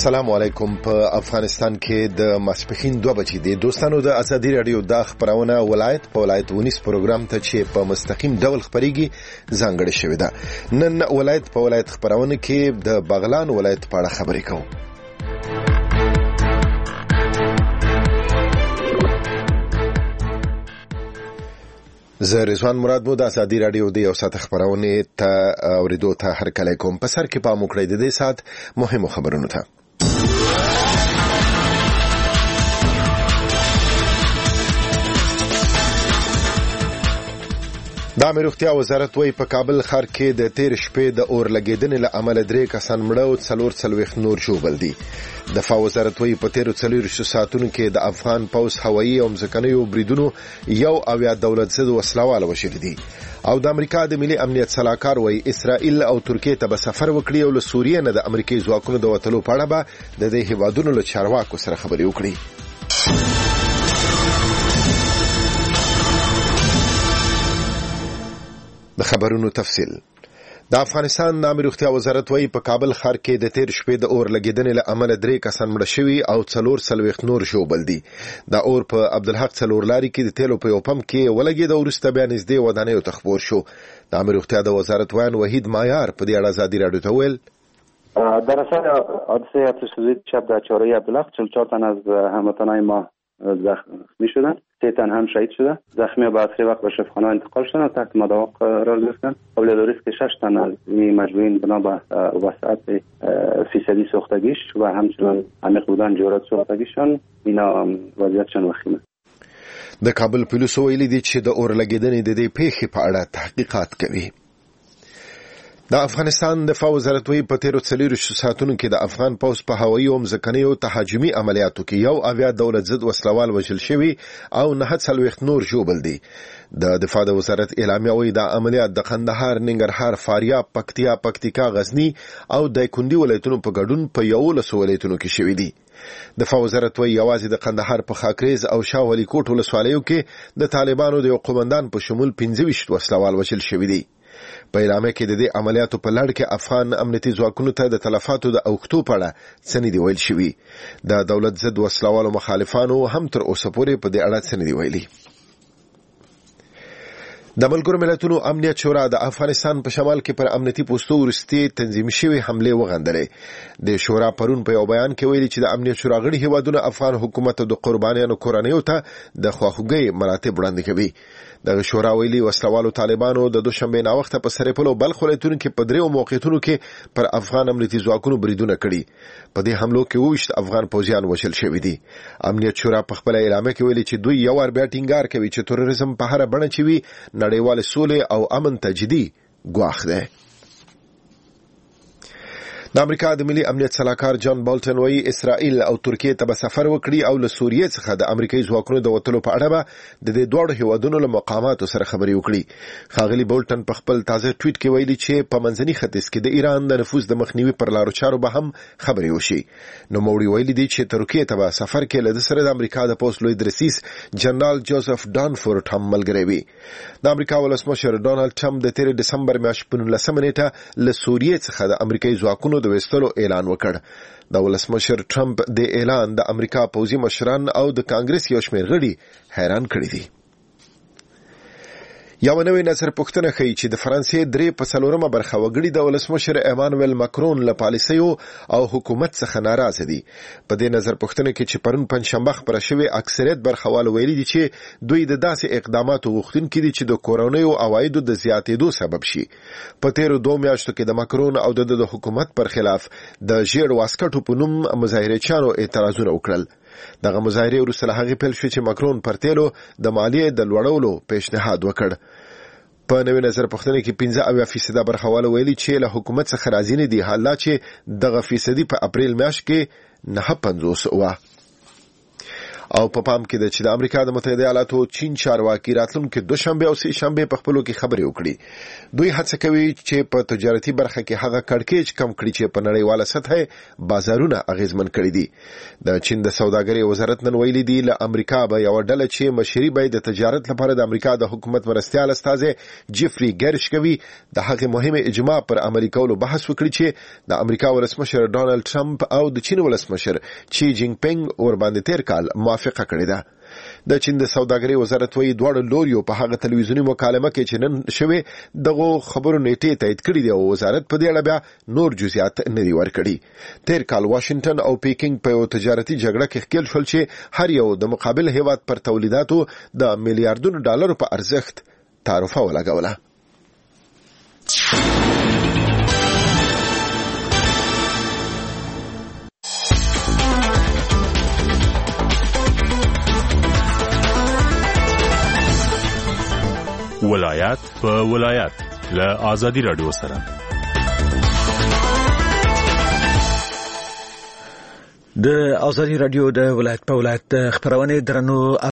السلام علیکم. په افغانستان کې د ماسپښین 2 بجې د دوستانو د ازادي رادیو د خبرونه ولایت په ولایت ونیس پروګرام ته چې په مستقیم ډول خبريږي ځانګړی شوی ده. نن ولایت په ولایت خبرونه کې د بغلان ولایت په اړه خبرې کوو. زه رضوان مراد مو د ازادي رادیو د یو ساعت خبرونه ته اوریدو ته هرکلی کوم. په سر کې پام وکړئ د دې ساعت مهمو خبرونو ته. د امیر روغتیا وزارت وایي په کابل ښار کې د تیر شپې د اور لګیدنې له امله 3 کسان مړه او 44 نور ژوبل دي. دفاع وزارت وایي په تیر 24 ساعتونو کې د افغان پوځ هوایي او ځمکنیو بریدونو 1 دولت ضد وسلوال وشل دي. او د امریکا د ملي امنیت صلاحکار وایي اسرائیل او ترکیه ته به سفر وکړي او له سوریې نه د امریکایي ځواکونو د وټلو په اړه به د دې هیوادونو له چارواکو سره خبرې وکړي. د خبرونو تفصیل. د افغانستان د امیر روغتیا وزارت وایي په کابل ښار کې د تیر شپې د اور لګیدنې له امله 3 کسان مړه شوي او 44 نور ژوبل دي. د اور په عبدالحق څلورلاري کې د تیلو په یو پمپ کې ولګید او وروسته بیا نږدې ودانیو ته خپور شو. د امیر روغتیا د وزارت وایي وحید مایار په دې اړه ازادي رادیو ته ویل در اثر حادثه تسلیت شب در چهارراه عبدالحق 44 تن از هموطنان ما زخمی شدن، 3 تن هم شهید شده. زخمی بعد از وقت به شفاخانه انتقال شدن و تحت مداوا قرار گرفتن. قابل دانست که 6 تن از این مجروحین بنا به وسعت فیصدی سوختگیش و همچنان عمیق بودن جرات سوختگیشان اینا وضعیتشان وخیمه. د کابل پولیسو ویلي دي چې د اور لګیدنې د دې پیښې په اړه تحقیقات کوي. د افغانستان دفاع وزارت وایي په تیرو 24 ساعتونو کې د افغان پوځ په هوایي او ځمکنیو تهاجمي عملیاتو کې 1 دولت ضد وسلوال وژل شوي او 49 نور ژوبل دي. د دفاع د وزارت اعلامیه وایي د عملیات د قندهار، ننګرهار، فاریاب، پکتیا، پکتیکا، غزنی او دایکنډي ولایتونو په ګډون په 11 ولایتونو کې شوي دي. دفاع وزارت وایي یوازې د قندهار په خاکریز او شاه ولی کوټ ولسوالیو کې د طالبانو د یو قومندان په شمول 25 وسلوال وژل شوي دي. په اعلامیه کې د دې عملیاتو په لړ کې افغان امنیتي ځواکونو ته د تلفاتو د اوښتو په اړه څه نه دي ویل شوي. د دولت ضد وسلوالو مخالفانو هم تر اوسه پورې په دې اړه څه نه دي ویلي. د ملګرو ملتونو امنیت شورا د افغانستان په شمال کې پر امنیتي پوستو ورستي تنظیم شوی حمله وغندلې. د شورا پرون په یو بیان کې ویلي چې د امنیت شورا غړي هیوادونه افغان حکومت د قربانیانو کورنیو ته د خواخوږۍ مراتب وړاندې کوي. د شورا ویلي وسلوالو طالبانو د دوشنبه ناوخته په سرپل او بلخ ولایتونو کې په 3 موقعیتونو کې پر افغان امنیتي ځواکونو بریدونه کړي. په دې حملو کې 20 افغان پوځیان وژل شوي دي. امنیت شورا په خپل اعلامیه کې ویلي چې دوی یو ور بیا ټینګار کوي چې تروریزم په هر بڼه چې وي نړیوال سولې او امن ته جدي ګواښ ده. د امریکا د ملي امنیت صلاحکار جان بالټن وایي اسرائیل او ترکیه ته به سفر وکړي او له سوریې څخه د امریکایي ځواکونو د وټلو په اړه به د دې دوه هیوادونو له مقاماتو سره خبرې وکړي. ښاغلي بالټن په خپل تازه ټویټ کې ویلي چې په منځني ختیځ کې د ایران د نفوذ د مخنیوي پر لارو چارو به هم خبرې وشي. نو موري ویلي دي چې ترکیه ته به سفر کې له سره د امریکا د پوست لوی درسیس جنرال جوزف دانفورد هم ملګری وي. د امریکا ولسمشر ډونالد ټرمپ د 13 دسمبر میاشتې په 19 نیټه له سوریې څخه د امریکایي ځواکونو د وستلو اعلان وکړ. د ولسمشر ټرمپ د اعلان د امریکا پوځي مشران او د کانګرس یو شمېر غړي حیران کړي دي. یو نوې نظر پوښتنه ښیي چې د فرانسې 3/4 برخه وګړي د ولسمشر ایمانوئل ماکرون له پالیسیو او حکومت څخه ناراضه دي. په دې نظر پوښتنه کې چې پرون پنځشنبه خبره شوې اکثریت برخوال ویلي دي چې دوی د داسې اقداماتو غوښتونکي دي چې د کورونیو عوایدو د زیاتېدو سبب شي. په تیرو 2 میاشتو کې د ماکرون او د حکومت پر خلاف د ژیړ واسکټو په نوم مظاهرچیانو اعتراضونه وکړل. دغه مظاهره وروسته هغه پیل شو چې ماکرون پر تیلو د مالیې د لوړولو پیشنهاد وکړ. په نوې نظر پوښتنه کې 15% برخواله ویلي چې له حکومت څخه راضي نه دي، حالا چې دغه فیصدي په اپریل میاشت کې 9.50 و. او په پام کې د چې د امریکا د متحده ایالاتو چین چارواکي راتلونکي دوشنبه او سه شنبه په خپلو کې خبرې وکړي. دوی هڅه کوي چې په تجارتي برخه کې هغه کړکېچ کم کړي چې په نړیواله سطحه بازارونه اغیزمن کړي دي. د چین د سوداګرۍ وزارت نن ویلي دی له امریکا به یو ډله چې مشري به د تجارت لپاره د امریکا د حکومت مرستيال استاد جيفري ګرش کوي د هغه مهمه اجماع پر امریکا کولو بحث وکړي چې د امریکا ولسمشر ډونالد ټرمپ او د چین ولسمشر شي جینګ پینګ ور باندې تیر کال موافقه کړې ده. د چین د سوداګرۍ وزارت وایي دواړه لوریو په هغه تلویزیونی مکالمه کې چې نن شوه دغه خبرو نیټه تایید کړې دی او وزارت په دې اړه بیا نور جزئیات نه دی ورکړي. تیر کال واشنگټن او پیکینګ په یو تجارتي جګړه کې ښکیل شول چې هر یو د مقابل هیواد پر تولیداتو د میلیارډونو ډالرو په ارزښت تعرفه ولګوله. ولایت په ولایت له آزادی رادیو سره د آزادی رادیو د ولایت په ولایت خبرونه درنو